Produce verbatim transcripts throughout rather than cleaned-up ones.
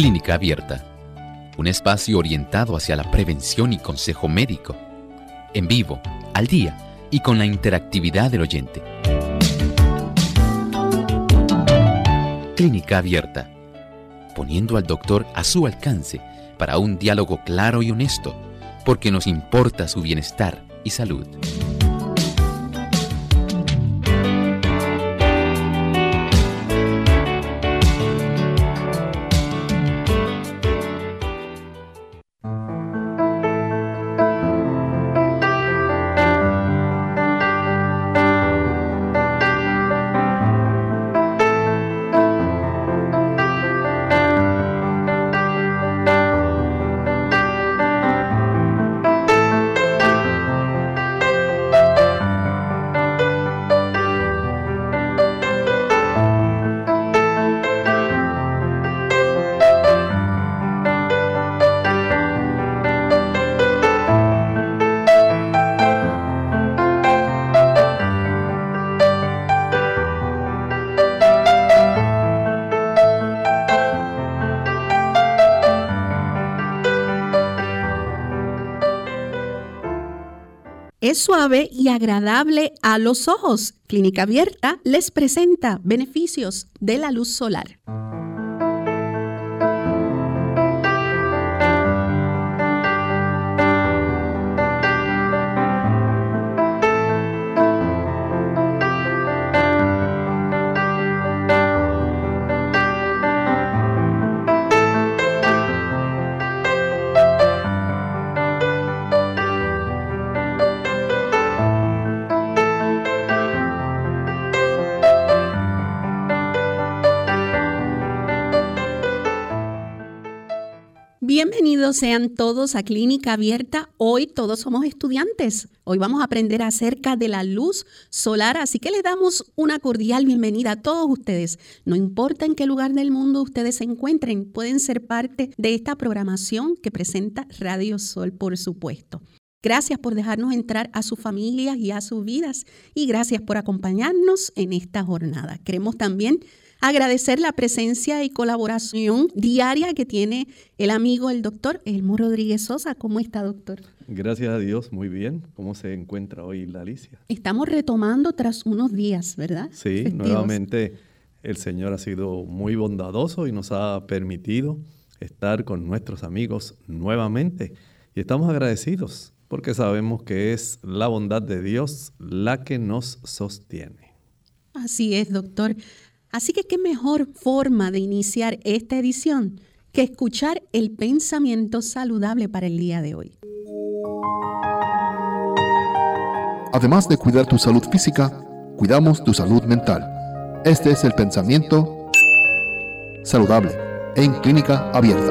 Clínica Abierta, un espacio orientado hacia la prevención y consejo médico, en vivo, al día y con la interactividad del oyente. Clínica Abierta, poniendo al doctor a su alcance para un diálogo claro y honesto, porque nos importa su bienestar y salud. Es suave y agradable a los ojos. Clínica Abierta les presenta beneficios de la luz solar. Bienvenidos sean todos a Clínica Abierta. Hoy todos somos estudiantes. Hoy vamos a aprender acerca de la luz solar, así que les damos una cordial bienvenida a todos ustedes. No importa en qué lugar del mundo ustedes se encuentren, pueden ser parte de esta programación que presenta Radio Sol, por supuesto. Gracias por dejarnos entrar a sus familias y a sus vidas y gracias por acompañarnos en esta jornada. Queremos también agradecer la presencia y colaboración diaria que tiene el amigo, el doctor Elmo Rodríguez Sosa. ¿Cómo está, doctor? Gracias a Dios, muy bien. ¿Cómo se encuentra hoy la Alicia? Estamos retomando tras unos días, ¿verdad? Sí, festivos. Nuevamente el Señor ha sido muy bondadoso y nos ha permitido estar con nuestros amigos nuevamente. Y estamos agradecidos porque sabemos que es la bondad de Dios la que nos sostiene. Así es, doctor. Así que qué mejor forma de iniciar esta edición que escuchar el pensamiento saludable para el día de hoy. Además de cuidar tu salud física, cuidamos tu salud mental. Este es el pensamiento saludable en Clínica Abierta.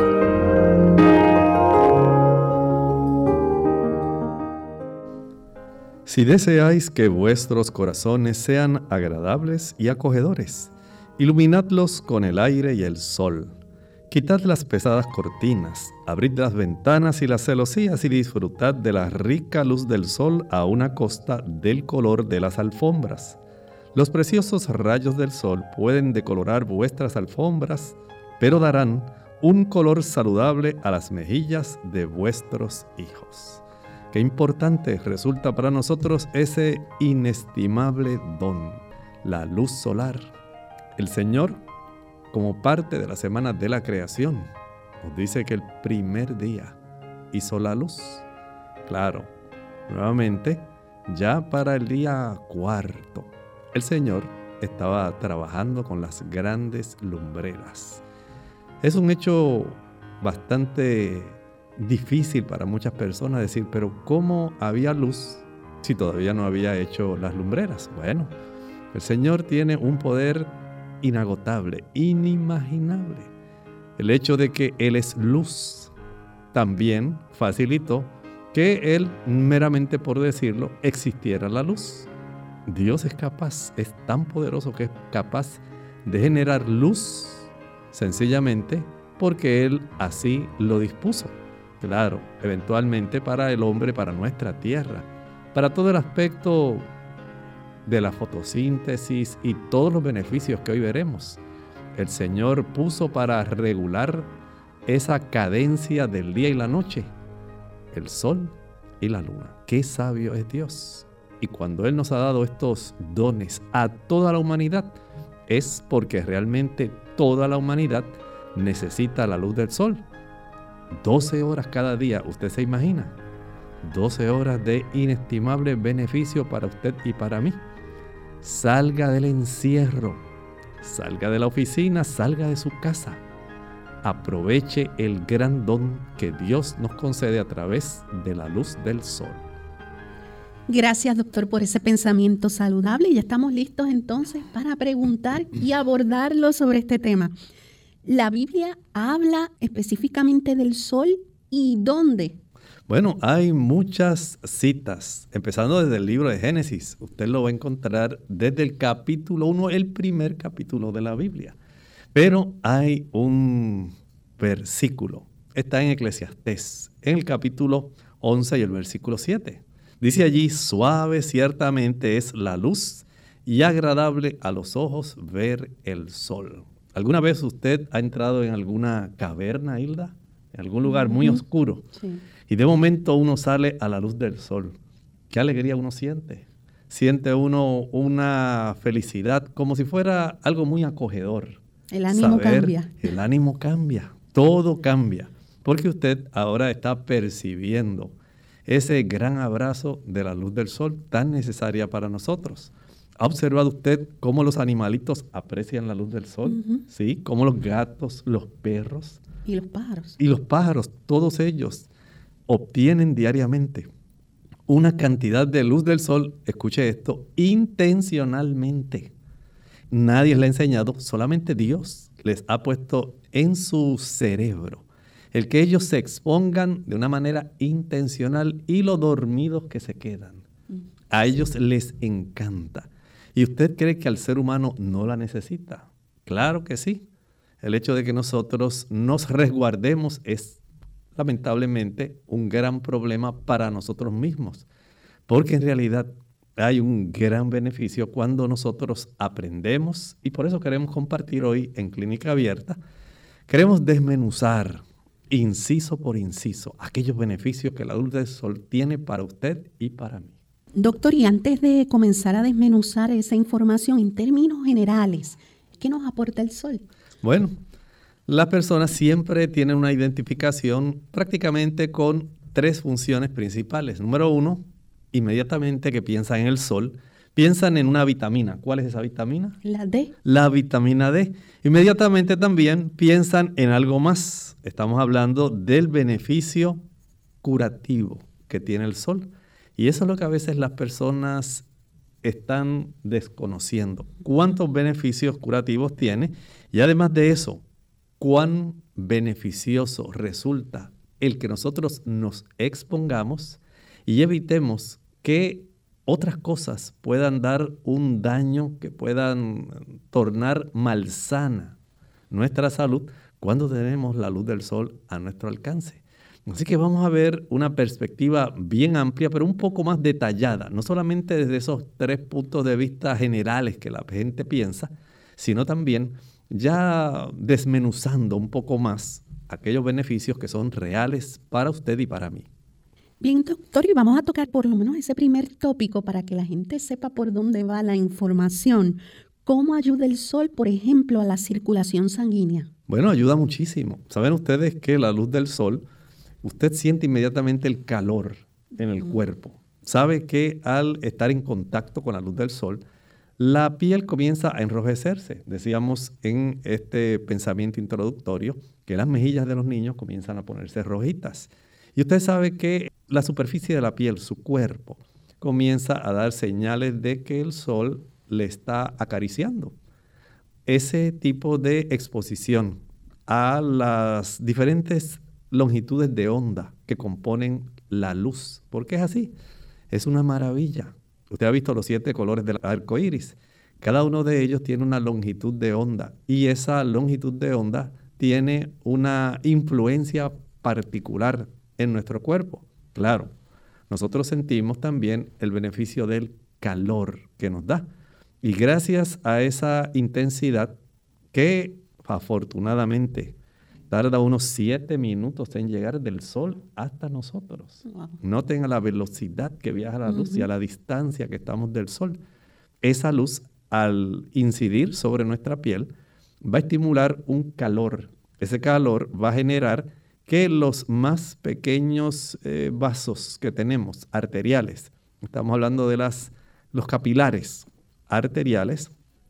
Si deseáis que vuestros corazones sean agradables y acogedores, iluminadlos con el aire y el sol. Quitad las pesadas cortinas, abrid las ventanas y las celosías y disfrutad de la rica luz del sol a una costa del color de las alfombras. Los preciosos rayos del sol pueden decolorar vuestras alfombras, pero darán un color saludable a las mejillas de vuestros hijos. Qué importante resulta para nosotros ese inestimable don, la luz solar. El Señor, como parte de la semana de la creación, nos dice que el primer día hizo la luz. Claro, nuevamente, ya para el día cuarto, el Señor estaba trabajando con las grandes lumbreras. Es un hecho bastante difícil para muchas personas decir, pero ¿cómo había luz si todavía no había hecho las lumbreras? Bueno, el Señor tiene un poder inagotable, inimaginable. El hecho de que Él es luz también facilitó que Él, meramente por decirlo, existiera la luz. Dios es capaz, es tan poderoso que es capaz de generar luz sencillamente porque Él así lo dispuso. Claro, eventualmente para el hombre, para nuestra tierra, para todo el aspecto de la fotosíntesis y todos los beneficios que hoy veremos. El Señor puso para regular esa cadencia del día y la noche, el sol y la luna. Qué sabio es Dios. Y cuando Él nos ha dado estos dones a toda la humanidad, es porque realmente toda la humanidad necesita la luz del sol. doce horas cada día, ¿usted se imagina? doce horas de inestimable beneficio para usted y para mí. Salga del encierro, salga de la oficina, salga de su casa. Aproveche el gran don que Dios nos concede a través de la luz del sol. Gracias, doctor, por ese pensamiento saludable. Y ya estamos listos entonces para preguntar y abordarlo sobre este tema. ¿La Biblia habla específicamente del sol y dónde? Bueno, hay muchas citas, empezando desde el libro de Génesis. Usted lo va a encontrar desde el capítulo uno, el primer capítulo de la Biblia. Pero hay un versículo, está en Eclesiastés, en el capítulo once y el versículo siete. Dice allí: suave ciertamente es la luz y agradable a los ojos ver el sol. ¿Alguna vez usted ha entrado en alguna caverna, Hilda? En algún lugar muy oscuro. Sí. Y de momento uno sale a la luz del sol. ¿Qué alegría uno siente? Siente uno una felicidad como si fuera algo muy acogedor. El ánimo Saber, cambia. El ánimo cambia, todo cambia. Porque usted ahora está percibiendo ese gran abrazo de la luz del sol tan necesaria para nosotros. ¿Ha observado usted cómo los animalitos aprecian la luz del sol? Uh-huh. ¿Sí? Cómo los gatos, los perros. Y los pájaros. Y los pájaros, todos ellos obtienen diariamente una cantidad de luz del sol, escuche esto, intencionalmente. Nadie les ha enseñado, solamente Dios les ha puesto en su cerebro el que ellos se expongan de una manera intencional y lo dormidos que se quedan. A ellos les encanta. ¿Y usted cree que al ser humano no la necesita? Claro que sí. El hecho de que nosotros nos resguardemos es lamentablemente un gran problema para nosotros mismos, porque en realidad hay un gran beneficio cuando nosotros aprendemos, y por eso queremos compartir hoy en Clínica Abierta, queremos desmenuzar inciso por inciso aquellos beneficios que la luz del sol tiene para usted y para mí. Doctor, y antes de comenzar a desmenuzar esa información en términos generales, ¿qué nos aporta el sol? Bueno, las personas siempre tienen una identificación prácticamente con tres funciones principales. Número uno, inmediatamente que piensan en el sol, piensan en una vitamina. ¿Cuál es esa vitamina? La D. La vitamina D. Inmediatamente también piensan en algo más. Estamos hablando del beneficio curativo que tiene el sol. Y eso es lo que a veces las personas están desconociendo. ¿Cuántos beneficios curativos tiene? Y además de eso, ¿cuán beneficioso resulta el que nosotros nos expongamos y evitemos que otras cosas puedan dar un daño, que puedan tornar malsana nuestra salud cuando tenemos la luz del sol a nuestro alcance? Así que vamos a ver una perspectiva bien amplia, pero un poco más detallada, no solamente desde esos tres puntos de vista generales que la gente piensa, sino también ya desmenuzando un poco más aquellos beneficios que son reales para usted y para mí. Bien, doctor, y vamos a tocar por lo menos ese primer tópico para que la gente sepa por dónde va la información. ¿Cómo ayuda el sol, por ejemplo, a la circulación sanguínea? Bueno, ayuda muchísimo. Saben ustedes que la luz del sol, usted siente inmediatamente el calor en el uh-huh. cuerpo. Sabe que al estar en contacto con la luz del sol, la piel comienza a enrojecerse. Decíamos en este pensamiento introductorio que las mejillas de los niños comienzan a ponerse rojitas. Y usted sabe que la superficie de la piel, su cuerpo, comienza a dar señales de que el sol le está acariciando. Ese tipo de exposición a las diferentes longitudes de onda que componen la luz, porque es así, es una maravilla. Usted ha visto los siete colores del arco iris. Cada uno de ellos tiene una longitud de onda y esa longitud de onda tiene una influencia particular en nuestro cuerpo. Claro, nosotros sentimos también el beneficio del calor que nos da. Y gracias a esa intensidad que afortunadamente tarda unos siete minutos en llegar del Sol hasta nosotros. Wow. Noten la velocidad que viaja la luz uh-huh. y a la distancia que estamos del Sol. Esa luz, al incidir sobre nuestra piel, va a estimular un calor. Ese calor va a generar que los más pequeños eh, vasos que tenemos, arteriales, estamos hablando de las, los capilares arteriales,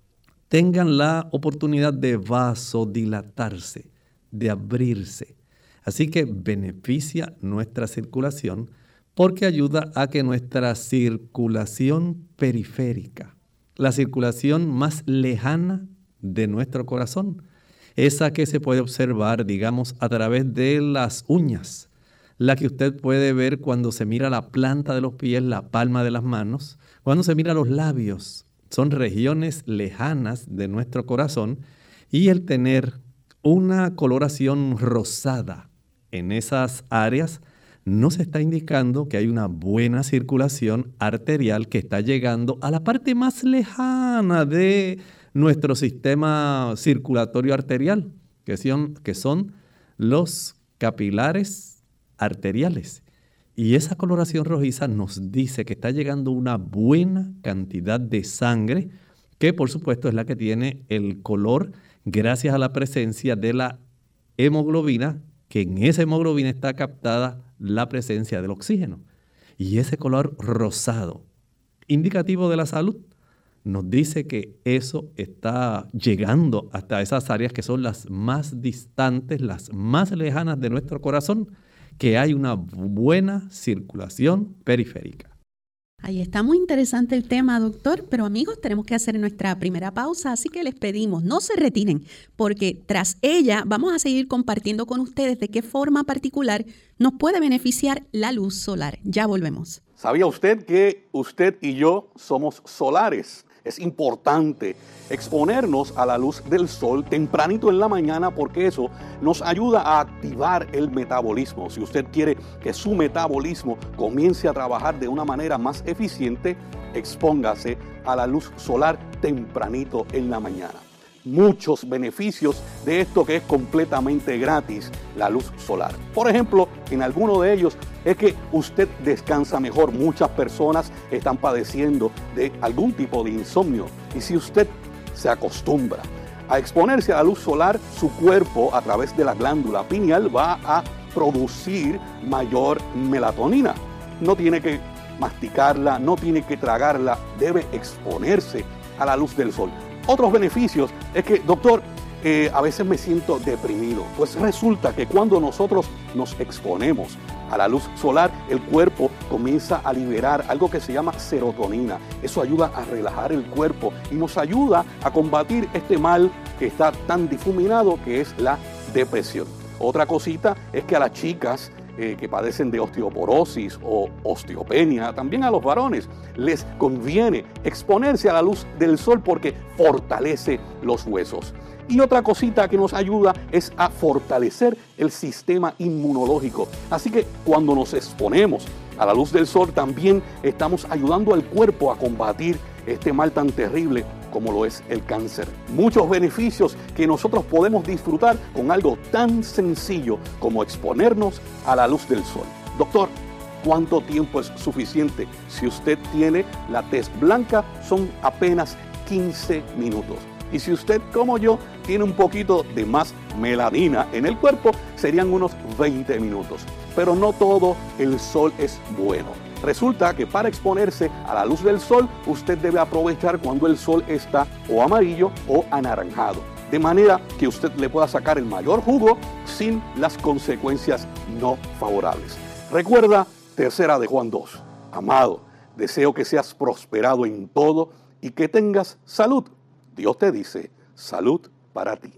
tengan la oportunidad de vasodilatarse, de abrirse. Así que beneficia nuestra circulación porque ayuda a que nuestra circulación periférica, la circulación más lejana de nuestro corazón, esa que se puede observar, digamos, a través de las uñas, la que usted puede ver cuando se mira la planta de los pies, la palma de las manos, cuando se mira los labios. Son regiones lejanas de nuestro corazón y el tener una coloración rosada en esas áreas nos está indicando que hay una buena circulación arterial que está llegando a la parte más lejana de nuestro sistema circulatorio arterial, que son, que son los capilares arteriales. Y esa coloración rojiza nos dice que está llegando una buena cantidad de sangre, que por supuesto es la que tiene el color gracias a la presencia de la hemoglobina, que en esa hemoglobina está captada la presencia del oxígeno. Y ese color rosado, indicativo de la salud, nos dice que eso está llegando hasta esas áreas que son las más distantes, las más lejanas de nuestro corazón, que hay una buena circulación periférica. Ahí está muy interesante el tema, doctor, pero amigos, tenemos que hacer nuestra primera pausa, así que les pedimos, no se retiren, porque tras ella vamos a seguir compartiendo con ustedes de qué forma particular nos puede beneficiar la luz solar. Ya volvemos. ¿Sabía usted que usted y yo somos solares? Es importante exponernos a la luz del sol tempranito en la mañana porque eso nos ayuda a activar el metabolismo. Si usted quiere que su metabolismo comience a trabajar de una manera más eficiente, expóngase a la luz solar tempranito en la mañana. Muchos beneficios de esto que es completamente gratis, la luz solar. Por ejemplo, en alguno de ellos es que usted descansa mejor. Muchas personas están padeciendo de algún tipo de insomnio y si usted se acostumbra a exponerse a la luz solar, su cuerpo a través de la glándula pineal va a producir mayor melatonina. No tiene que masticarla, no tiene que tragarla, debe exponerse a la luz del sol. Otros beneficios es que, doctor, eh, a veces me siento deprimido. Pues resulta que cuando nosotros nos exponemos a la luz solar, el cuerpo comienza a liberar algo que se llama serotonina. Eso ayuda a relajar el cuerpo y nos ayuda a combatir este mal que está tan difuminado que es la depresión. Otra cosita es que a las chicas Eh, que padecen de osteoporosis o osteopenia, también a los varones, les conviene exponerse a la luz del sol porque fortalece los huesos. Y otra cosita que nos ayuda es a fortalecer el sistema inmunológico. Así que cuando nos exponemos a la luz del sol también estamos ayudando al cuerpo a combatir este mal tan terrible como lo es el cáncer. Muchos beneficios que nosotros podemos disfrutar con algo tan sencillo como exponernos a la luz del sol. Doctor, ¿cuánto tiempo es suficiente? Si usted tiene la tez blanca, son apenas quince minutos. Y si usted, como yo, tiene un poquito de más melanina en el cuerpo, serían unos veinte minutos. Pero no todo el sol es bueno. Resulta que para exponerse a la luz del sol, usted debe aprovechar cuando el sol está o amarillo o anaranjado, de manera que usted le pueda sacar el mayor jugo sin las consecuencias no favorables. Recuerda, tercera de Juan dos. Amado, deseo que seas prosperado en todo y que tengas salud. Dios te dice, salud para ti.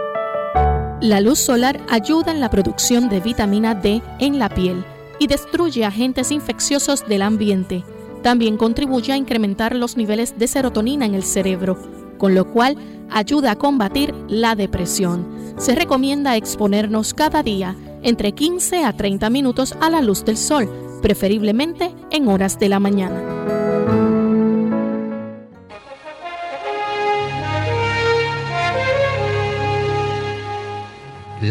La luz solar ayuda en la producción de vitamina D en la piel y destruye agentes infecciosos del ambiente. También contribuye a incrementar los niveles de serotonina en el cerebro, con lo cual ayuda a combatir la depresión. Se recomienda exponernos cada día entre quince a treinta minutos a la luz del sol, preferiblemente en horas de la mañana.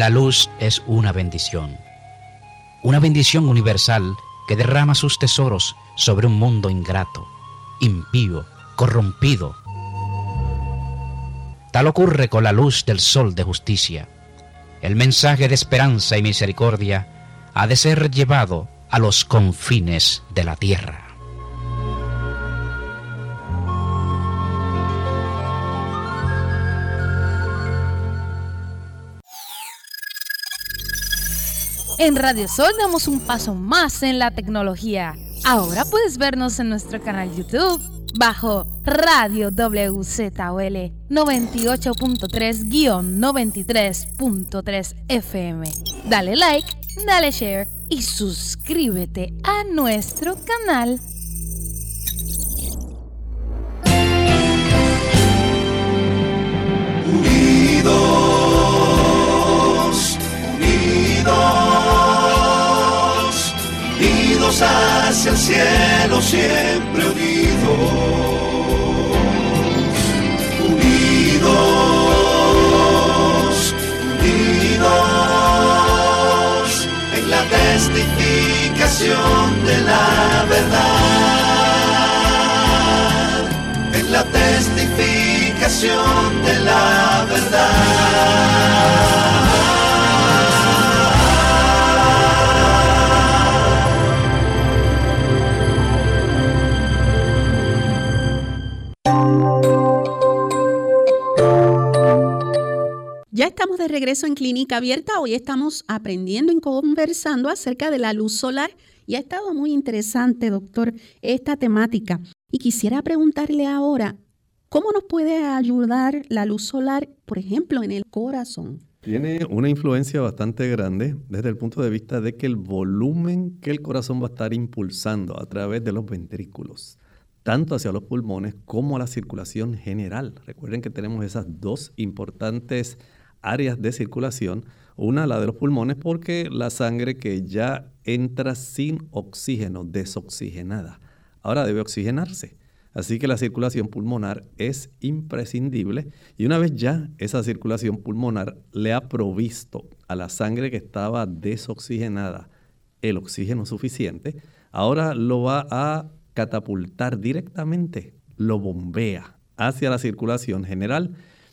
La luz es una bendición, una bendición universal que derrama sus tesoros sobre un mundo ingrato, impío, corrompido. Tal ocurre con la luz del sol de justicia. El mensaje de esperanza y misericordia ha de ser llevado a los confines de la tierra. En Radio Sol damos un paso más en la tecnología. Ahora puedes vernos en nuestro canal YouTube bajo Radio W Z O L noventa y ocho punto tres guión noventa y tres punto tres F M. Dale like, dale share y suscríbete a nuestro canal. Unidos, unidos, unidos hacia el cielo, siempre unidos, unidos, unidos, en la testificación de la verdad, en la testificación de la verdad. Ya estamos de regreso en Clínica Abierta. Hoy estamos aprendiendo y conversando acerca de la luz solar y ha estado muy interesante, doctor, esta temática. Y quisiera preguntarle ahora, ¿cómo nos puede ayudar la luz solar, por ejemplo, en el corazón? Tiene una influencia bastante grande desde el punto de vista de que el volumen que el corazón va a estar impulsando a través de los ventrículos, tanto hacia los pulmones como a la circulación general. Recuerden que tenemos esas dos importantes áreas de circulación, una la de los pulmones porque la sangre que ya entra sin oxígeno, desoxigenada, ahora debe oxigenarse. Así que la circulación pulmonar es imprescindible y una vez ya esa circulación pulmonar le ha provisto a la sangre que estaba desoxigenada el oxígeno suficiente, ahora lo va a catapultar directamente, lo bombea hacia la circulación general.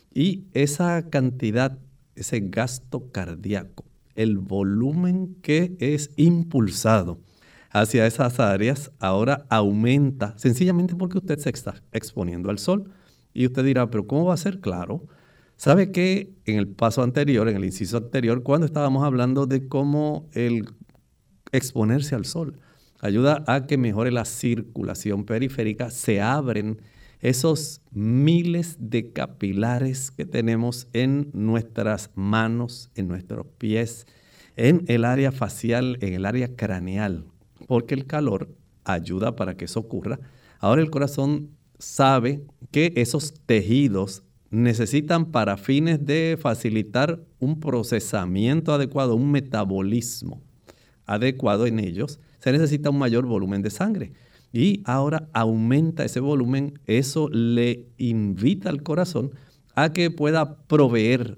Y esa cantidad, ese gasto cardíaco, el volumen que es impulsado hacia esas áreas, ahora aumenta sencillamente porque usted se está exponiendo al sol. Y usted dirá, ¿pero cómo va a ser? Claro. ¿Sabe que en el paso anterior, en el inciso anterior, cuando estábamos hablando de cómo el exponerse al sol ayuda a que mejore la circulación periférica, se abren esos miles de capilares que tenemos en nuestras manos, en nuestros pies, en el área facial, en el área craneal, porque el calor ayuda para que eso ocurra. Ahora el corazón sabe que esos tejidos necesitan, para fines de facilitar un procesamiento adecuado, un metabolismo adecuado en ellos, se necesita un mayor volumen de sangre. Y ahora aumenta ese volumen, eso le invita al corazón a que pueda proveer,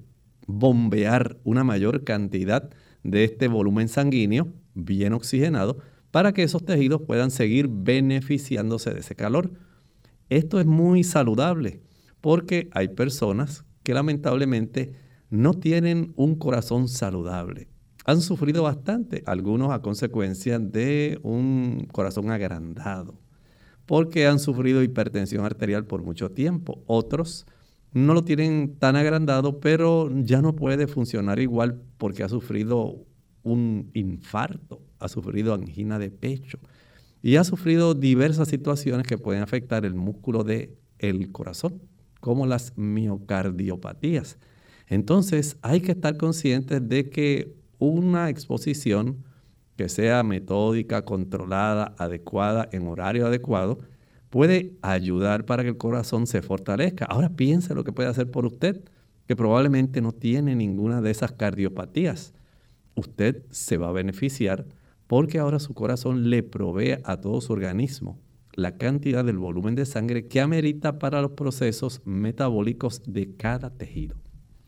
bombear una mayor cantidad de este volumen sanguíneo bien oxigenado para que esos tejidos puedan seguir beneficiándose de ese calor. Esto es muy saludable porque hay personas que lamentablemente no tienen un corazón saludable. Han sufrido bastante, algunos a consecuencia de un corazón agrandado, porque han sufrido hipertensión arterial por mucho tiempo. Otros no lo tienen tan agrandado, pero ya no puede funcionar igual porque ha sufrido un infarto, ha sufrido angina de pecho y ha sufrido diversas situaciones que pueden afectar el músculo del corazón, como las miocardiopatías. Entonces hay que estar conscientes de que una exposición que sea metódica, controlada, adecuada, en horario adecuado, puede ayudar para que el corazón se fortalezca. Ahora piense lo que puede hacer por usted, que probablemente no tiene ninguna de esas cardiopatías. Usted se va a beneficiar porque ahora su corazón le provee a todo su organismo la cantidad del volumen de sangre que amerita para los procesos metabólicos de cada tejido.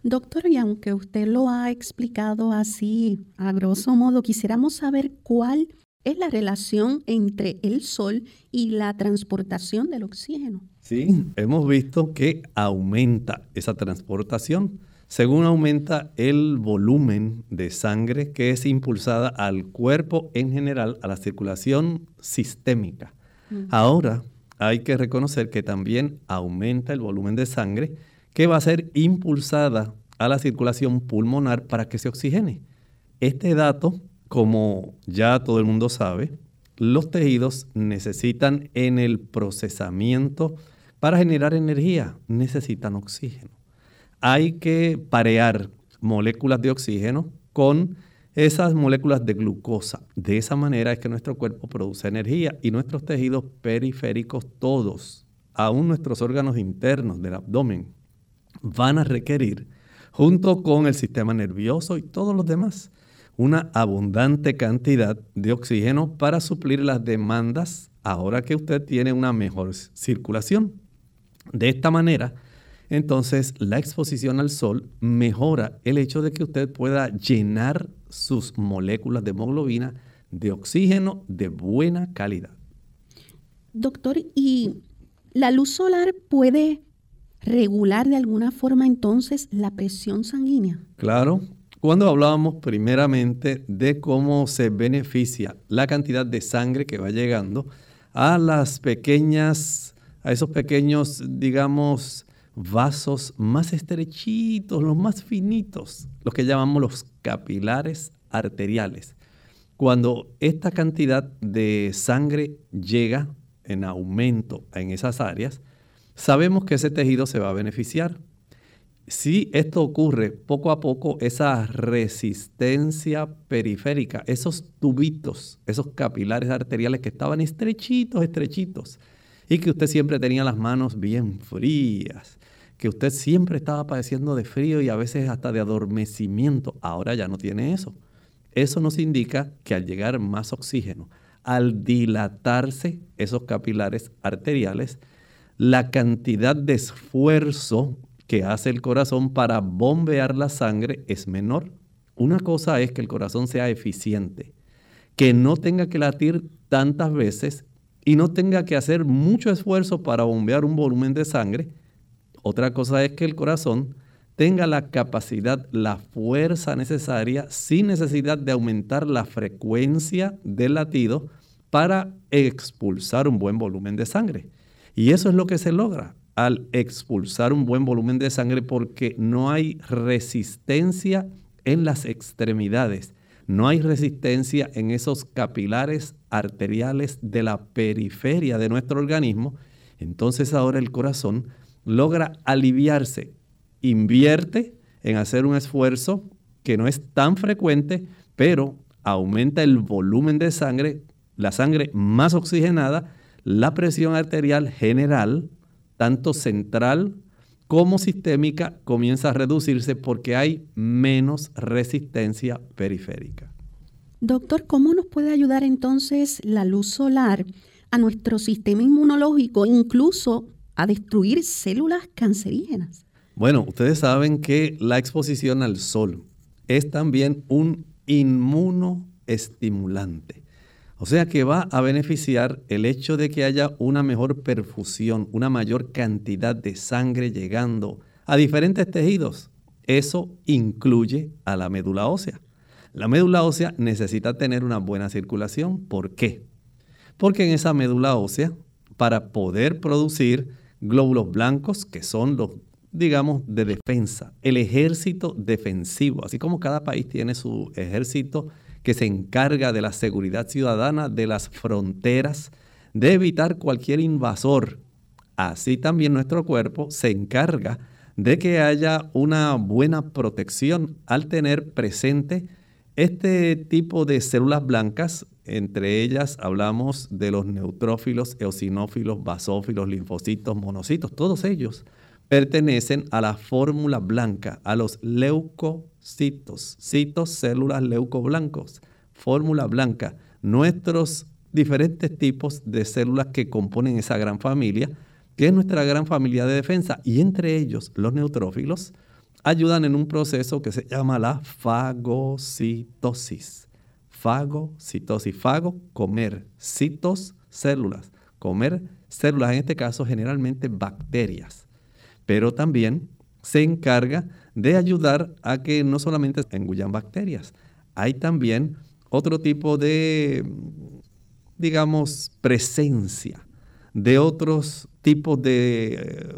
Doctor, y aunque usted lo ha explicado así, a grosso modo, quisiéramos saber cuál es la relación entre el sol y la transportación del oxígeno. Sí, hemos visto que aumenta esa transportación según aumenta el volumen de sangre que es impulsada al cuerpo en general, a la circulación sistémica. Uh-huh. Ahora hay que reconocer que también aumenta el volumen de sangre que va a ser impulsada a la circulación pulmonar para que se oxigene. Este dato, como ya todo el mundo sabe, los tejidos necesitan en el procesamiento para generar energía, necesitan oxígeno. Hay que parear moléculas de oxígeno con esas moléculas de glucosa. De esa manera es que nuestro cuerpo produce energía y nuestros tejidos periféricos todos, aún nuestros órganos internos del abdomen, van a requerir, junto con el sistema nervioso y todos los demás, una abundante cantidad de oxígeno para suplir las demandas ahora que usted tiene una mejor circulación. De esta manera, entonces, la exposición al sol mejora el hecho de que usted pueda llenar sus moléculas de hemoglobina de oxígeno de buena calidad. Doctor, ¿y la luz solar puede regular de alguna forma entonces la presión sanguínea? Claro. Cuando hablábamos primeramente de cómo se beneficia la cantidad de sangre que va llegando a las pequeñas, a esos pequeños, digamos, vasos más estrechitos, los más finitos, los que llamamos los capilares arteriales. Cuando esta cantidad de sangre llega en aumento en esas áreas, sabemos que ese tejido se va a beneficiar. Si esto ocurre poco a poco, esa resistencia periférica, esos tubitos, esos capilares arteriales que estaban estrechitos, estrechitos, y que usted siempre tenía las manos bien frías, que usted siempre estaba padeciendo de frío y a veces hasta de adormecimiento, ahora ya no tiene eso. Eso nos indica que al llegar más oxígeno, al dilatarse esos capilares arteriales, la cantidad de esfuerzo que hace el corazón para bombear la sangre es menor. Una cosa es que el corazón sea eficiente, que no tenga que latir tantas veces y no tenga que hacer mucho esfuerzo para bombear un volumen de sangre. Otra cosa es que el corazón tenga la capacidad, la fuerza necesaria, sin necesidad de aumentar la frecuencia del latido para expulsar un buen volumen de sangre. Y eso es lo que se logra al expulsar un buen volumen de sangre, porque no hay resistencia en las extremidades, no hay resistencia en esos capilares arteriales de la periferia de nuestro organismo. Entonces ahora el corazón logra aliviarse, invierte en hacer un esfuerzo que no es tan frecuente, pero aumenta el volumen de sangre, la sangre más oxigenada, la presión arterial general, tanto central como sistémica, comienza a reducirse porque hay menos resistencia periférica. Doctor, ¿cómo nos puede ayudar entonces la luz solar a nuestro sistema inmunológico, incluso a destruir células cancerígenas? Bueno, ustedes saben que la exposición al sol es también un inmunoestimulante. O sea que va a beneficiar el hecho de que haya una mejor perfusión, una mayor cantidad de sangre llegando a diferentes tejidos. Eso incluye a la médula ósea. La médula ósea necesita tener una buena circulación. ¿Por qué? Porque en esa médula ósea, para poder producir glóbulos blancos, que son los, digamos, de defensa, el ejército defensivo, así como cada país tiene su ejército que se encarga de la seguridad ciudadana, de las fronteras, de evitar cualquier invasor. Así también nuestro cuerpo se encarga de que haya una buena protección al tener presente este tipo de células blancas. Entre ellas hablamos de los neutrófilos, eosinófilos, basófilos, linfocitos, monocitos. Todos ellos pertenecen a la fórmula blanca, a los leucocitos, citos, células leucoblancos, fórmula blanca, nuestros diferentes tipos de células que componen esa gran familia, que es nuestra gran familia de defensa, y entre ellos los neutrófilos, ayudan en un proceso que se llama la fagocitosis. Fagocitosis. Fago, comer. Citos, células. Comer células, en este caso generalmente bacterias. Pero también se encarga de ayudar a que no solamente se engullan bacterias, hay también otro tipo de, digamos, presencia de otros tipos de eh,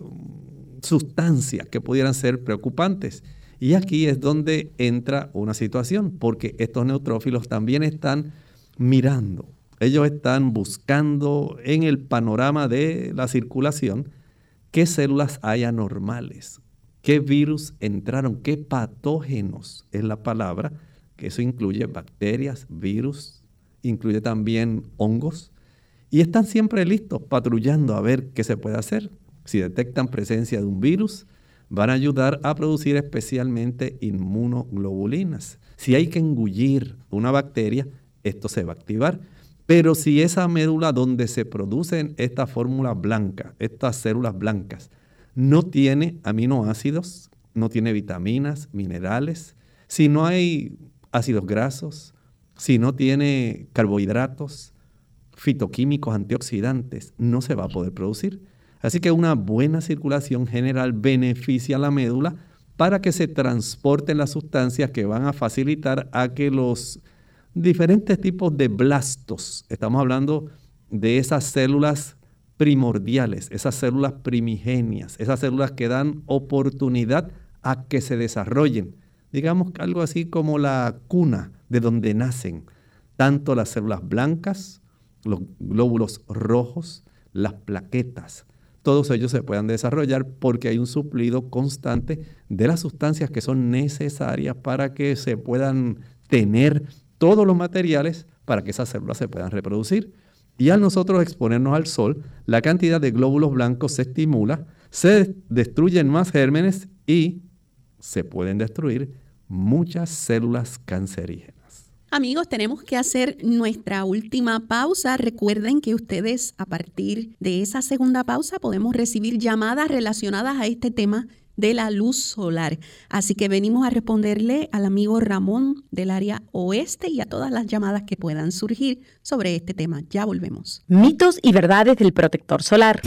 sustancias que pudieran ser preocupantes. Y aquí es donde entra una situación, porque estos neutrófilos también están mirando, ellos están buscando en el panorama de la circulación qué células hay anormales, qué virus entraron, qué patógenos es la palabra, que eso incluye bacterias, virus, incluye también hongos, y están siempre listos, patrullando a ver qué se puede hacer. Si detectan presencia de un virus, van a ayudar a producir especialmente inmunoglobulinas. Si hay que engullir una bacteria, esto se va a activar. Pero si esa médula donde se producen estas fórmulas blancas, estas células blancas, no tiene aminoácidos, no tiene vitaminas, minerales, si no hay ácidos grasos, si no tiene carbohidratos, fitoquímicos, antioxidantes, no se va a poder producir. Así que una buena circulación general beneficia a la médula para que se transporten las sustancias que van a facilitar a que los diferentes tipos de blastos, estamos hablando de esas células primordiales, esas células primigenias, esas células que dan oportunidad a que se desarrollen, digamos algo así como la cuna de donde nacen, tanto las células blancas, los glóbulos rojos, las plaquetas, todos ellos se puedan desarrollar porque hay un suplido constante de las sustancias que son necesarias para que se puedan tener todos los materiales para que esas células se puedan reproducir. Y al nosotros exponernos al sol, la cantidad de glóbulos blancos se estimula, se destruyen más gérmenes y se pueden destruir muchas células cancerígenas. Amigos, tenemos que hacer nuestra última pausa. Recuerden que ustedes a partir de esa segunda pausa podemos recibir llamadas relacionadas a este tema de la luz solar. Así que venimos a responderle al amigo Ramón del área oeste y a todas las llamadas que puedan surgir sobre este tema. Ya volvemos. Mitos y verdades del protector solar.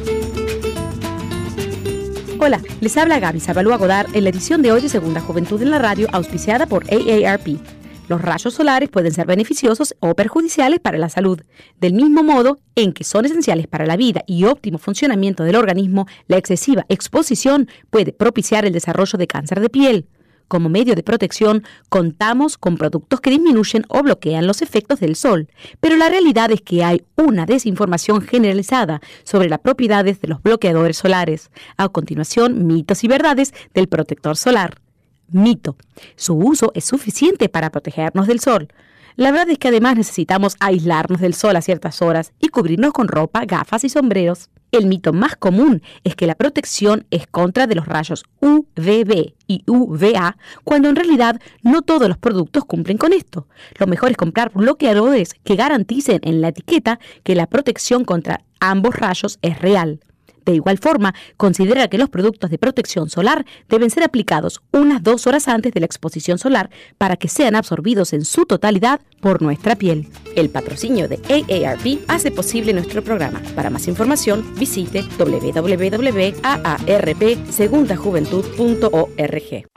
Hola, les habla Gaby Zabalúa Godard en la edición de hoy de Segunda Juventud en la Radio, auspiciada por A A R P. Los rayos solares pueden ser beneficiosos o perjudiciales para la salud. Del mismo modo en que son esenciales para la vida y óptimo funcionamiento del organismo, la excesiva exposición puede propiciar el desarrollo de cáncer de piel. Como medio de protección, contamos con productos que disminuyen o bloquean los efectos del sol, pero la realidad es que hay una desinformación generalizada sobre las propiedades de los bloqueadores solares. A continuación, mitos y verdades del protector solar. Mito. Su uso es suficiente para protegernos del sol. La verdad es que además necesitamos aislarnos del sol a ciertas horas y cubrirnos con ropa, gafas y sombreros. El mito más común es que la protección es contra de los rayos U V B y U V A, cuando en realidad no todos los productos cumplen con esto. Lo mejor es comprar bloqueadores que garanticen en la etiqueta que la protección contra ambos rayos es real. De igual forma, considera que los productos de protección solar deben ser aplicados unas dos horas antes de la exposición solar para que sean absorbidos en su totalidad por nuestra piel. El patrocinio de A A R P hace posible nuestro programa. Para más información, visite doble u doble u doble u punto a a r p segunda juventud punto org.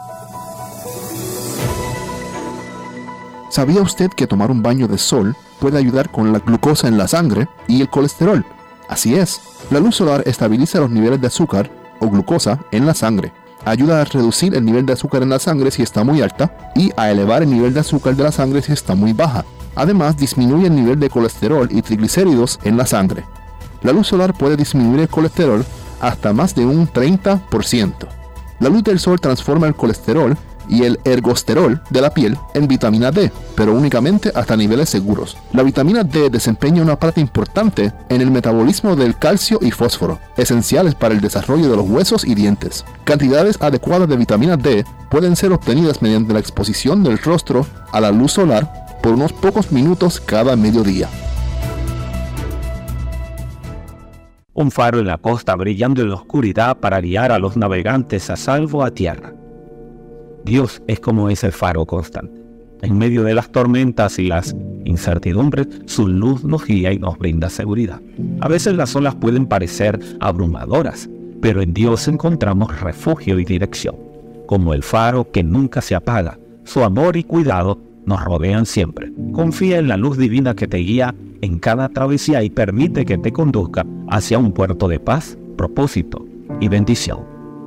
¿Sabía usted que tomar un baño de sol puede ayudar con la glucosa en la sangre y el colesterol? Así es, la luz solar estabiliza los niveles de azúcar o glucosa en la sangre, ayuda a reducir el nivel de azúcar en la sangre si está muy alta y a elevar el nivel de azúcar de la sangre si está muy baja. Además, disminuye el nivel de colesterol y triglicéridos en la sangre. La luz solar puede disminuir el colesterol hasta más de un treinta por ciento. La luz del sol transforma el colesterol y el ergosterol de la piel en vitamina D, pero únicamente hasta niveles seguros. La vitamina D desempeña una parte importante en el metabolismo del calcio y fósforo, esenciales para el desarrollo de los huesos y dientes. Cantidades adecuadas de vitamina D pueden ser obtenidas mediante la exposición del rostro a la luz solar por unos pocos minutos cada mediodía. Un faro en la costa brillando en la oscuridad para guiar a los navegantes a salvo a tierra. Dios es como ese faro constante. En medio de las tormentas y las incertidumbres, su luz nos guía y nos brinda seguridad. A veces las olas pueden parecer abrumadoras, pero en Dios encontramos refugio y dirección. Como el faro que nunca se apaga, su amor y cuidado nos rodean siempre. Confía en la luz divina que te guía en cada travesía y permite que te conduzca hacia un puerto de paz, propósito y bendición.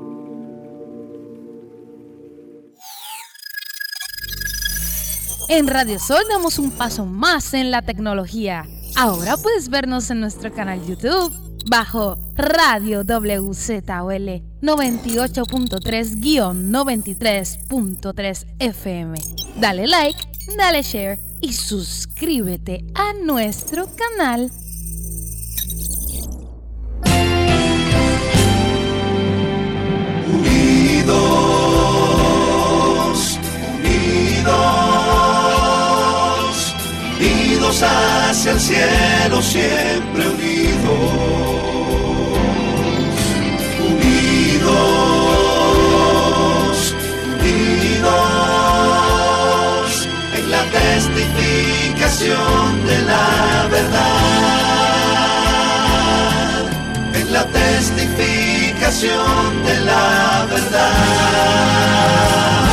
En Radio Sol damos un paso más en la tecnología. Ahora puedes vernos en nuestro canal YouTube bajo Radio W Z O L noventa y ocho punto tres guión noventa y tres punto tres F M. Dale like, dale share y suscríbete a nuestro canal. Unidos, unidos, unidos hacia el cielo, siempre unidos, unidos, unidos, en la testificación de la verdad, en la testificación de la verdad.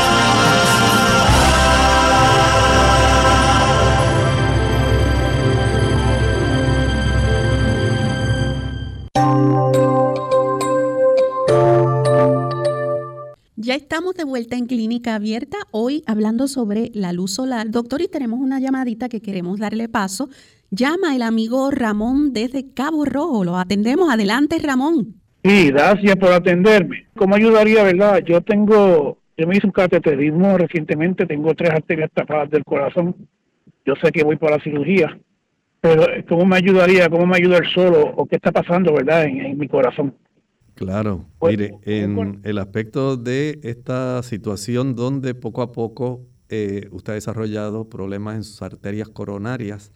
Ya estamos de vuelta en Clínica Abierta, hoy hablando sobre la luz solar. Doctor, y tenemos una llamadita que queremos darle paso. Llama el amigo Ramón desde Cabo Rojo. Lo atendemos. Adelante, Ramón. Sí, gracias por atenderme. ¿Cómo ayudaría, verdad? Yo tengo, yo me hice un cateterismo recientemente, tengo tres arterias tapadas del corazón. Yo sé que voy por la cirugía, pero ¿cómo me ayudaría? ¿Cómo me ayuda el solo? ¿O qué está pasando, verdad, en, en mi corazón? Claro, mire, en el aspecto de esta situación donde poco a poco eh, usted ha desarrollado problemas en sus arterias coronarias,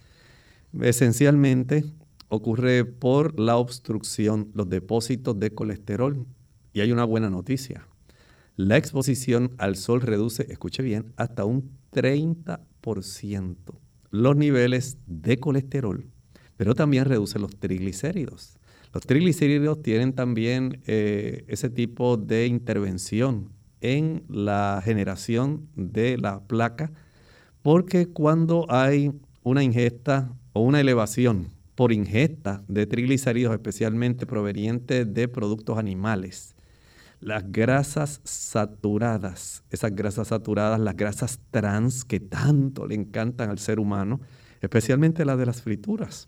esencialmente ocurre por la obstrucción, los depósitos de colesterol. Y hay una buena noticia. La exposición al sol reduce, escuche bien, hasta un treinta por ciento los niveles de colesterol, pero también reduce los triglicéridos. Los triglicéridos tienen también eh, ese tipo de intervención en la generación de la placa, porque cuando hay una ingesta o una elevación por ingesta de triglicéridos, especialmente provenientes de productos animales, las grasas saturadas, esas grasas saturadas, las grasas trans que tanto le encantan al ser humano, especialmente las de las frituras,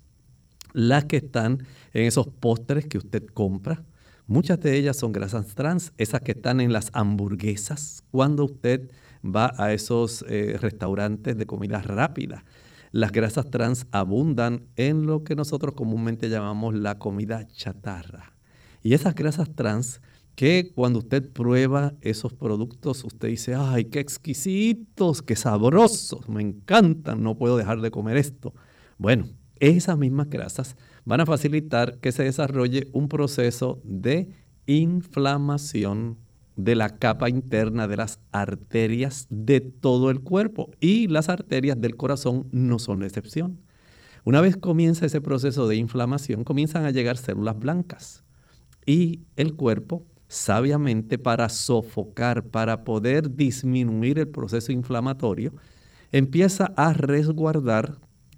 las que están en esos postres que usted compra, muchas de ellas son grasas trans, esas que están en las hamburguesas, cuando usted va a esos eh, restaurantes de comida rápida. Las grasas trans abundan en lo que nosotros comúnmente llamamos la comida chatarra. Y esas grasas trans que cuando usted prueba esos productos, usted dice, ¡ay, qué exquisitos, qué sabrosos! Me encantan, no puedo dejar de comer esto. Bueno, esas mismas grasas van a facilitar que se desarrolle un proceso de inflamación de la capa interna de las arterias de todo el cuerpo. Y las arterias del corazón no son la excepción. Una vez comienza ese proceso de inflamación, comienzan a llegar células blancas. Y el cuerpo, sabiamente, para sofocar, para poder disminuir el proceso inflamatorio, empieza a resguardar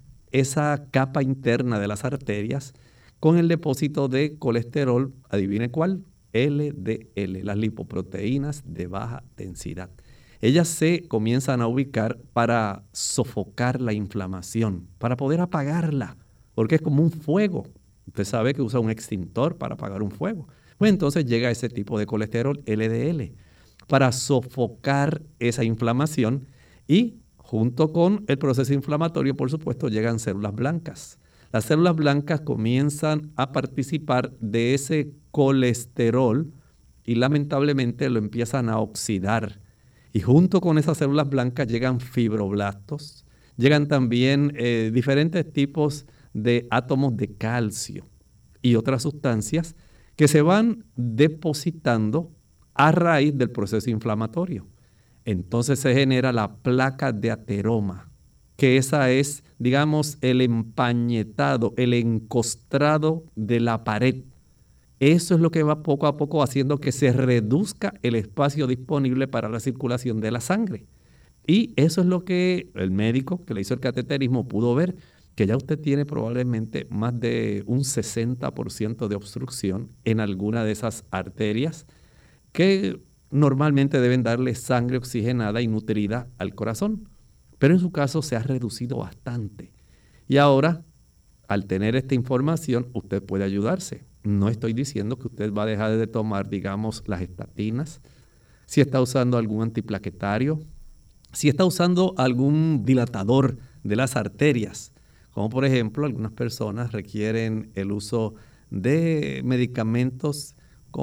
esa capa interna de las arterias con el depósito de colesterol, adivine cuál, L D L, las lipoproteínas de baja densidad. Ellas se comienzan a ubicar para sofocar la inflamación, para poder apagarla, porque es como un fuego. Usted sabe que usa un extintor para apagar un fuego. Pues entonces llega ese tipo de colesterol L D L para sofocar esa inflamación y junto con el proceso inflamatorio, por supuesto, llegan células blancas. Las células blancas comienzan a participar de ese colesterol y lamentablemente lo empiezan a oxidar. Y junto con esas células blancas llegan fibroblastos, llegan también eh, diferentes tipos de átomos de calcio y otras sustancias que se van depositando a raíz del proceso inflamatorio. entonces se genera la placa de ateroma, que esa es, digamos, el empañetado, el encostrado de la pared. Eso es lo que va poco a poco haciendo que se reduzca el espacio disponible para la circulación de la sangre. Y eso es lo que el médico que le hizo el cateterismo pudo ver, que ya usted tiene probablemente más de un sesenta por ciento de obstrucción en alguna de esas arterias que normalmente deben darle sangre oxigenada y nutrida al corazón. Pero en su caso se ha reducido bastante. Y ahora, al tener esta información, usted puede ayudarse. No estoy diciendo que usted va a dejar de tomar, digamos, las estatinas, si está usando algún antiplaquetario, si está usando algún dilatador de las arterias, como por ejemplo algunas personas requieren el uso de medicamentos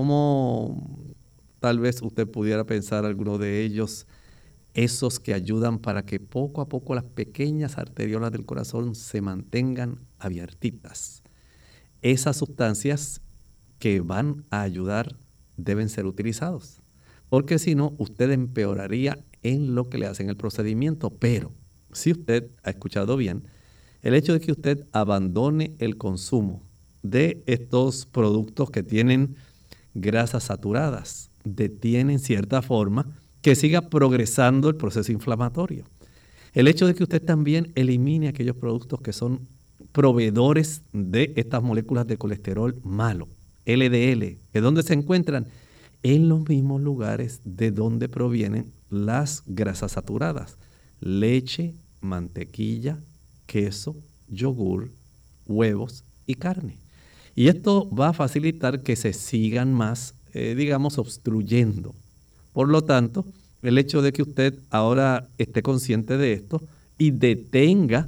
como tal vez usted pudiera pensar alguno de ellos, esos que ayudan para que poco a poco las pequeñas arteriolas del corazón se mantengan abiertitas. Esas sustancias que van a ayudar deben ser utilizados, porque si no, usted empeoraría en lo que le hacen el procedimiento. Pero si usted ha escuchado bien, el hecho de que usted abandone el consumo de estos productos que tienen grasas saturadas, detiene en cierta forma que siga progresando el proceso inflamatorio. El hecho de que usted también elimine aquellos productos que son proveedores de estas moléculas de colesterol malo, L D L, ¿de dónde se encuentran? En los mismos lugares de donde provienen las grasas saturadas: leche, mantequilla, queso, yogur, huevos y carne. Y esto va a facilitar que se sigan más, eh, digamos, obstruyendo. Por lo tanto, el hecho de que usted ahora esté consciente de esto y detenga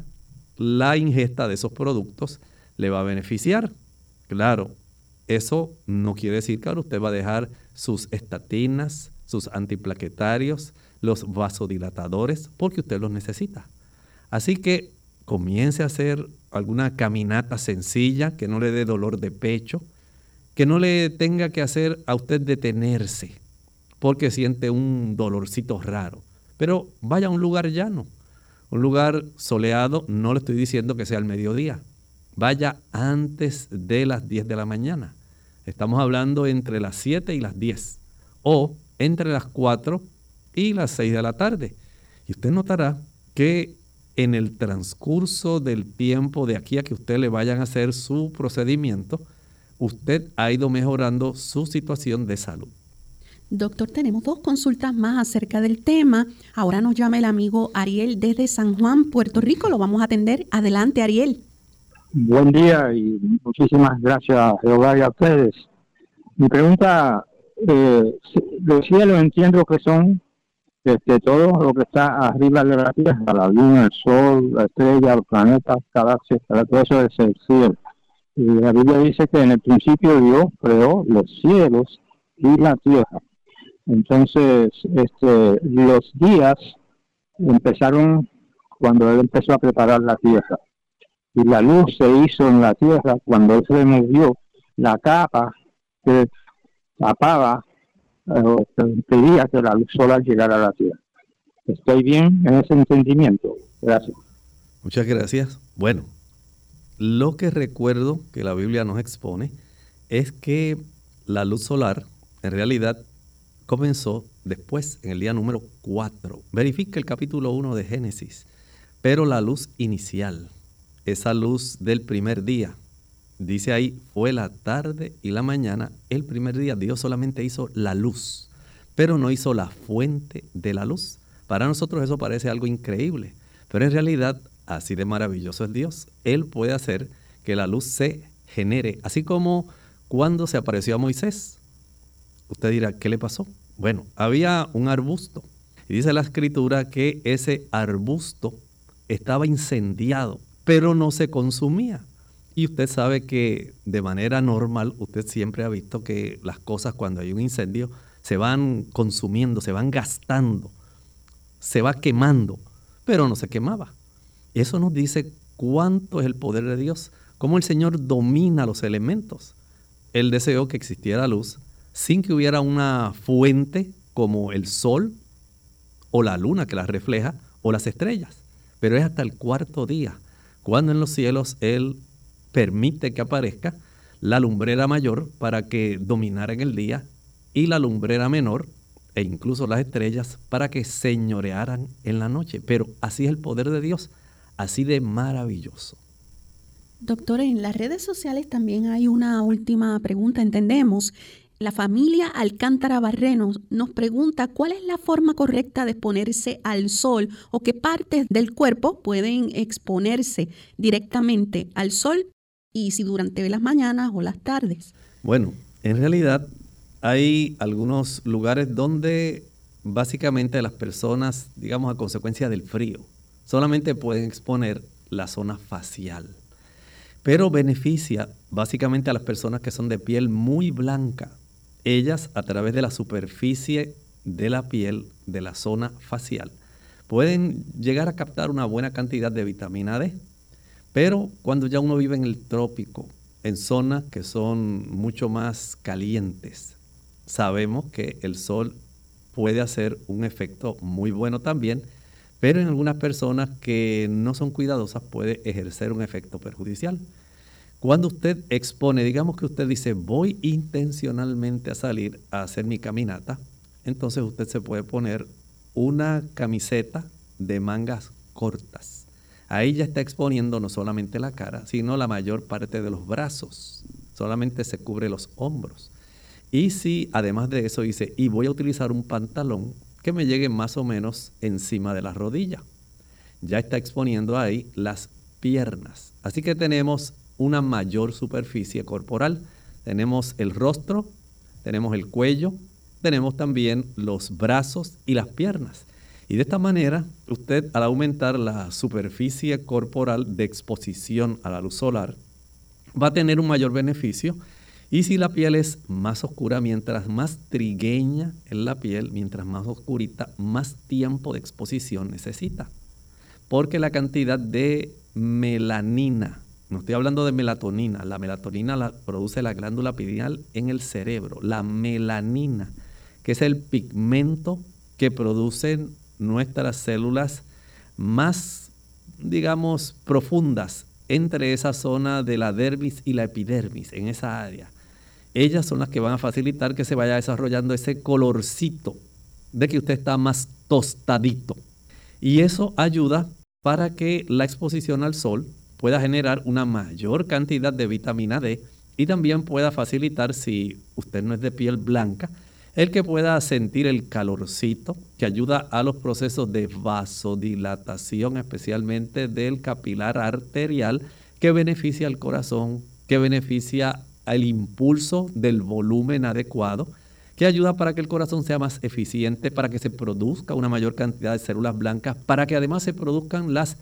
la ingesta de esos productos le va a beneficiar. Claro, eso no quiere decir que ahora usted va a dejar sus estatinas, sus antiplaquetarios, los vasodilatadores, porque usted los necesita. Así que comience a hacer alguna caminata sencilla que no le dé dolor de pecho, que no le tenga que hacer a usted detenerse porque siente un dolorcito raro. Pero vaya a un lugar llano, un lugar soleado. No le estoy diciendo que sea al mediodía. Vaya antes de las diez de la mañana. Estamos hablando entre las siete y las diez. O entre las cuatro y las seis de la tarde. Y usted notará que en el transcurso del tiempo de aquí a que usted le vayan a hacer su procedimiento, usted ha ido mejorando su situación de salud. Doctor, tenemos dos consultas más acerca del tema. Ahora nos llama el amigo Ariel desde San Juan, Puerto Rico. Lo vamos a atender. Adelante, Ariel. Buen día y muchísimas gracias, Jehová, y a ustedes. Mi pregunta, eh, los cielos entiendo que son este, todo lo que está arriba de la Tierra, la luna, el sol, la estrella, los planetas, galaxias, todo eso es el cielo. Y la Biblia dice que en el principio Dios creó los cielos y la tierra. Entonces, este, los días empezaron cuando Él empezó a preparar la tierra. Y la luz se hizo en la tierra cuando Él removió la capa que tapaba o que impedía que la luz solar llegara a la tierra. ¿Estoy bien en ese entendimiento? Gracias. Muchas gracias. Bueno, lo que recuerdo que la Biblia nos expone es que la luz solar en realidad comenzó después, en el día número cuatro. Verifica el capítulo uno de Génesis. Pero la luz inicial, esa luz del primer día, dice ahí, fue la tarde y la mañana. El primer día Dios solamente hizo la luz, pero no hizo la fuente de la luz. Para nosotros eso parece algo increíble, pero en realidad así de maravilloso es Dios. Él puede hacer que la luz se genere, así como cuando se apareció a Moisés. Usted dirá, ¿qué le pasó? Bueno, había un arbusto y dice la Escritura que ese arbusto estaba incendiado, pero no se consumía. Y usted sabe que de manera normal, usted siempre ha visto que las cosas cuando hay un incendio se van consumiendo, se van gastando, se va quemando, pero no se quemaba. Eso nos dice cuánto es el poder de Dios, cómo el Señor domina los elementos. Él deseó que existiera luz sin que hubiera una fuente como el sol o la luna que las refleja, o las estrellas. Pero es hasta el cuarto día, cuando en los cielos Él permite que aparezca la lumbrera mayor para que dominara en el día y la lumbrera menor e incluso las estrellas para que señorearan en la noche. Pero así es el poder de Dios, así de maravilloso. Doctor, en las redes sociales también hay una última pregunta, entendemos. La familia Alcántara Barreno nos pregunta cuál es la forma correcta de exponerse al sol o qué partes del cuerpo pueden exponerse directamente al sol y si durante las mañanas o las tardes. Bueno, en realidad hay algunos lugares donde básicamente las personas, digamos a consecuencia del frío, solamente pueden exponer la zona facial. Pero beneficia básicamente a las personas que son de piel muy blanca. Ellas, a través de la superficie de la piel, de la zona facial, pueden llegar a captar una buena cantidad de vitamina D. Pero cuando ya uno vive en el trópico, en zonas que son mucho más calientes, sabemos que el sol puede hacer un efecto muy bueno también, pero en algunas personas que no son cuidadosas puede ejercer un efecto perjudicial. Cuando usted expone, digamos que usted dice, voy intencionalmente a salir a hacer mi caminata, entonces usted se puede poner una camiseta de mangas cortas. Ahí ya está exponiendo no solamente la cara, sino la mayor parte de los brazos. Solamente se cubre los hombros. Y si además de eso dice, y voy a utilizar un pantalón que me llegue más o menos encima de la rodilla, ya está exponiendo ahí las piernas. Así que tenemos una mayor superficie corporal. Tenemos el rostro, tenemos el cuello, tenemos también los brazos y las piernas. Y de esta manera, usted al aumentar la superficie corporal de exposición a la luz solar, va a tener un mayor beneficio. Y si la piel es más oscura, mientras más trigueña es la piel, mientras más oscurita, más tiempo de exposición necesita. Porque la cantidad de melanina, no estoy hablando de melatonina, la melatonina la produce la glándula pineal en el cerebro. La melanina, que es el pigmento que producen nuestras células más, digamos, profundas entre esa zona de la dermis y la epidermis, en esa área. Ellas son las que van a facilitar que se vaya desarrollando ese colorcito de que usted está más tostadito. Y eso ayuda para que la exposición al sol pueda generar una mayor cantidad de vitamina D y también pueda facilitar, si usted no es de piel blanca, el que pueda sentir el calorcito que ayuda a los procesos de vasodilatación, especialmente del capilar arterial, que beneficia al corazón, que beneficia al impulso del volumen adecuado, que ayuda para que el corazón sea más eficiente, para que se produzca una mayor cantidad de células blancas, para que además se produzcan las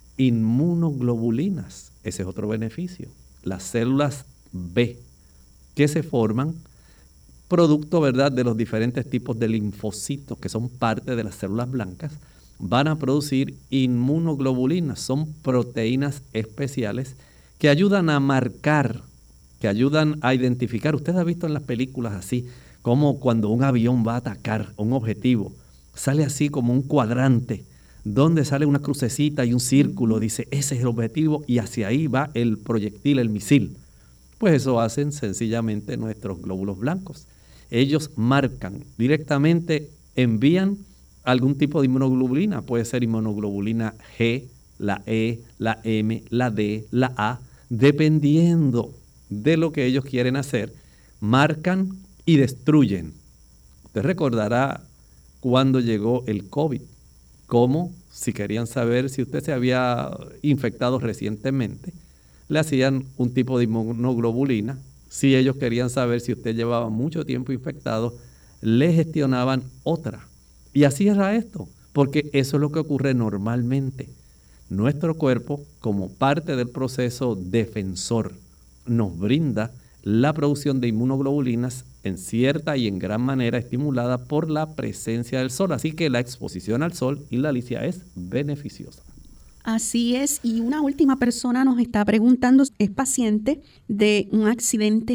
inmunoglobulinas. Ese es otro beneficio. Las células B que se forman producto, ¿verdad?, de los diferentes tipos de linfocitos que son parte de las células blancas, van a producir inmunoglobulinas. Son proteínas especiales que ayudan a marcar, que ayudan a identificar. Usted ha visto en las películas así, como cuando un avión va a atacar un objetivo, sale así como un cuadrante, donde sale una crucecita y un círculo, dice, ese es el objetivo y hacia ahí va el proyectil, el misil. Pues eso hacen sencillamente nuestros glóbulos blancos. Ellos marcan directamente, envían algún tipo de inmunoglobulina, puede ser inmunoglobulina G, la E, la M, la D, la A, dependiendo de lo que ellos quieren hacer, marcan y destruyen. Usted recordará cuando llegó el COVID, cómo, si querían saber si usted se había infectado recientemente, le hacían un tipo de inmunoglobulina. Si ellos querían saber si usted llevaba mucho tiempo infectado, le gestionaban otra. Y así era esto, porque eso es lo que ocurre normalmente. Nuestro cuerpo, como parte del proceso defensor, nos brinda la producción de inmunoglobulinas en cierta y en gran manera estimulada por la presencia del sol. Así que la exposición al sol, y la Alicia, es beneficiosa. Así es, y una última persona nos está preguntando, es paciente de un accidente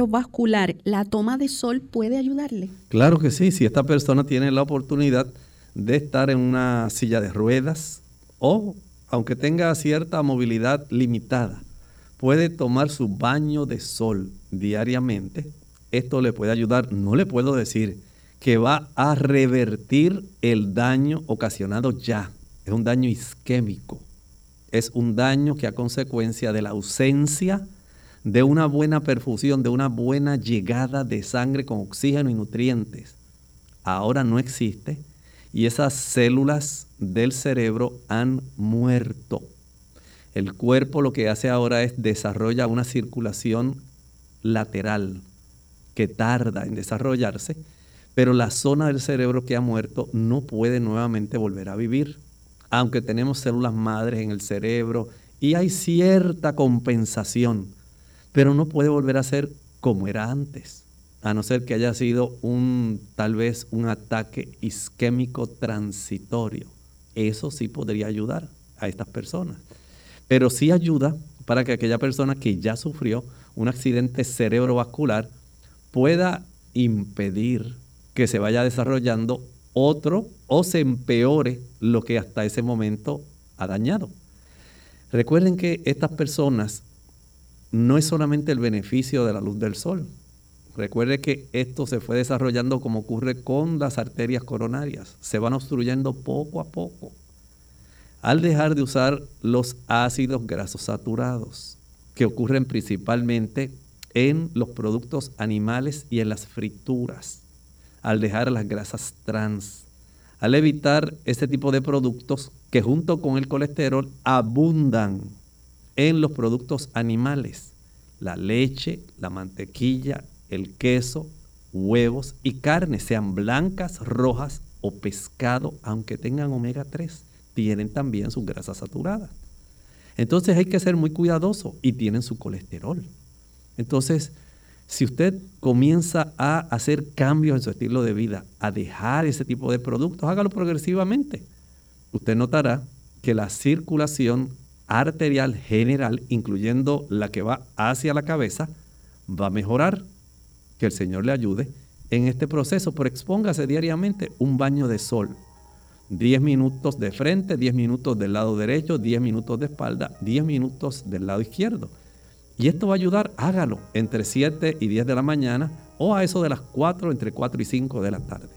cerebrovascular. ¿La toma de sol puede ayudarle? Claro que sí, si esta persona tiene la oportunidad de estar en una silla de ruedas o, aunque tenga cierta movilidad limitada, puede tomar su baño de sol diariamente. Esto le puede ayudar. No le puedo decir que va a revertir el daño ocasionado ya. Es un daño isquémico. Es un daño que a consecuencia de la ausencia de una buena perfusión, de una buena llegada de sangre con oxígeno y nutrientes, ahora no existe y esas células del cerebro han muerto. El cuerpo lo que hace ahora es desarrolla una circulación lateral que tarda en desarrollarse, pero la zona del cerebro que ha muerto no puede nuevamente volver a vivir. Aunque tenemos células madres en el cerebro y hay cierta compensación, pero no puede volver a ser como era antes, a no ser que haya sido un, tal vez un ataque isquémico transitorio. Eso sí podría ayudar a estas personas. Pero sí ayuda para que aquella persona que ya sufrió un accidente cerebrovascular pueda impedir que se vaya desarrollando otro o se empeore lo que hasta ese momento ha dañado. Recuerden que estas personas no es solamente el beneficio de la luz del sol. Recuerde que esto se fue desarrollando como ocurre con las arterias coronarias. Se van obstruyendo poco a poco. Al dejar de usar los ácidos grasos saturados, que ocurren principalmente en los productos animales y en las frituras. Al dejar las grasas trans, al evitar este tipo de productos que junto con el colesterol abundan en los productos animales, la leche, la mantequilla, el queso, huevos y carnes, sean blancas, rojas o pescado, aunque tengan omega tres, tienen también sus grasas saturadas. Entonces hay que ser muy cuidadoso y tienen su colesterol. Entonces, si usted comienza a hacer cambios en su estilo de vida, a dejar ese tipo de productos, hágalo progresivamente. Usted notará que la circulación arterial general, incluyendo la que va hacia la cabeza, va a mejorar. Que el Señor le ayude en este proceso, pero expóngase diariamente un baño de sol. diez minutos de frente, diez minutos del lado derecho, diez minutos de espalda, diez minutos del lado izquierdo. Y esto va a ayudar, hágalo entre siete y diez de la mañana o a eso de las cuatro, entre cuatro y cinco de la tarde.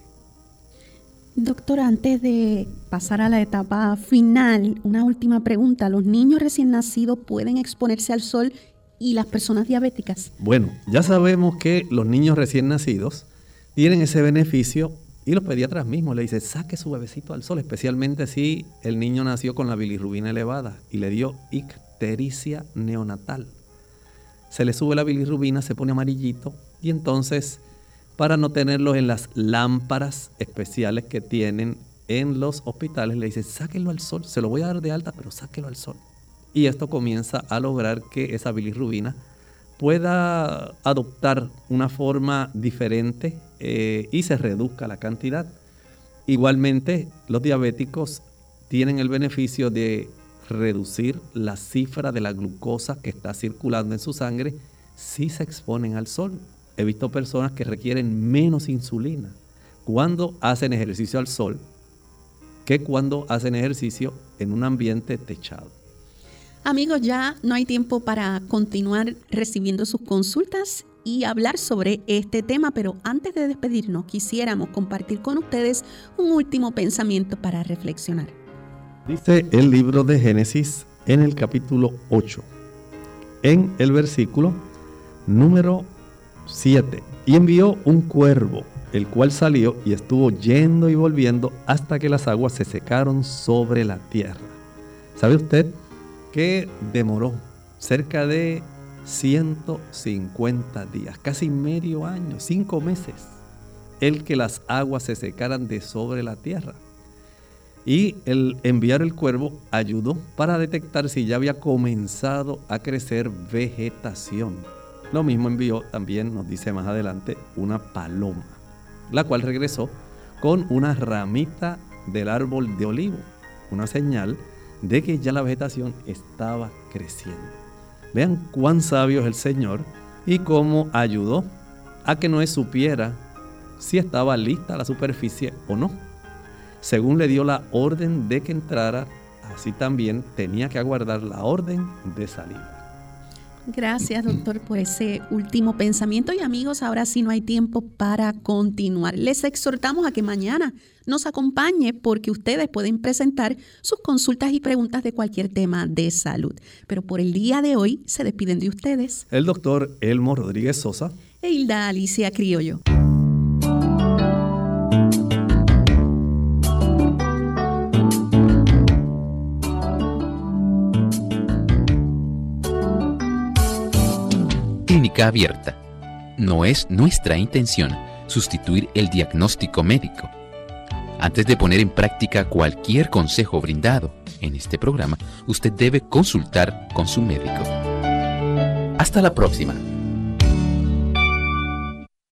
Doctor, antes de pasar a la etapa final, una última pregunta. ¿Los niños recién nacidos pueden exponerse al sol y las personas diabéticas? Bueno, ya sabemos que los niños recién nacidos tienen ese beneficio y los pediatras mismos le dicen, saque su bebecito al sol, especialmente si el niño nació con la bilirrubina elevada y le dio ictericia neonatal. Se le sube la bilirrubina, se pone amarillito y entonces, para no tenerlos en las lámparas especiales que tienen en los hospitales, le dicen, sáquenlo al sol, se lo voy a dar de alta, pero sáquenlo al sol. Y esto comienza a lograr que esa bilirrubina pueda adoptar una forma diferente eh, y se reduzca la cantidad. Igualmente, los diabéticos tienen el beneficio de reducir la cifra de la glucosa que está circulando en su sangre si se exponen al sol. He visto personas que requieren menos insulina cuando hacen ejercicio al sol que cuando hacen ejercicio en un ambiente techado. Amigos, ya no hay tiempo para continuar recibiendo sus consultas y hablar sobre este tema, pero antes de despedirnos quisiéramos compartir con ustedes un último pensamiento para reflexionar. Dice el libro de Génesis en el capítulo ocho, en el versículo número siete. Y envió un cuervo, el cual salió y estuvo yendo y volviendo hasta que las aguas se secaron sobre la tierra. ¿Sabe usted que demoró cerca de ciento cincuenta días, casi medio año, cinco meses, el que las aguas se secaran de sobre la tierra? Y el enviar el cuervo ayudó para detectar si ya había comenzado a crecer vegetación. Lo mismo envió también, nos dice más adelante, una paloma, la cual regresó con una ramita del árbol de olivo, una señal de que ya la vegetación estaba creciendo. Vean cuán sabio es el Señor y cómo ayudó a que Noé supiera si estaba lista la superficie o no. Según le dio la orden de que entrara, así también tenía que aguardar la orden de salida. Gracias, doctor, por ese último pensamiento. Y amigos, ahora sí no hay tiempo para continuar. Les exhortamos a que mañana nos acompañe porque ustedes pueden presentar sus consultas y preguntas de cualquier tema de salud. Pero por el día de hoy se despiden de ustedes el doctor Elmo Rodríguez Sosa e Hilda Alicia Criollo. Clínica Abierta. No es nuestra intención sustituir el diagnóstico médico. Antes de poner en práctica cualquier consejo brindado en este programa, usted debe consultar con su médico. Hasta la próxima.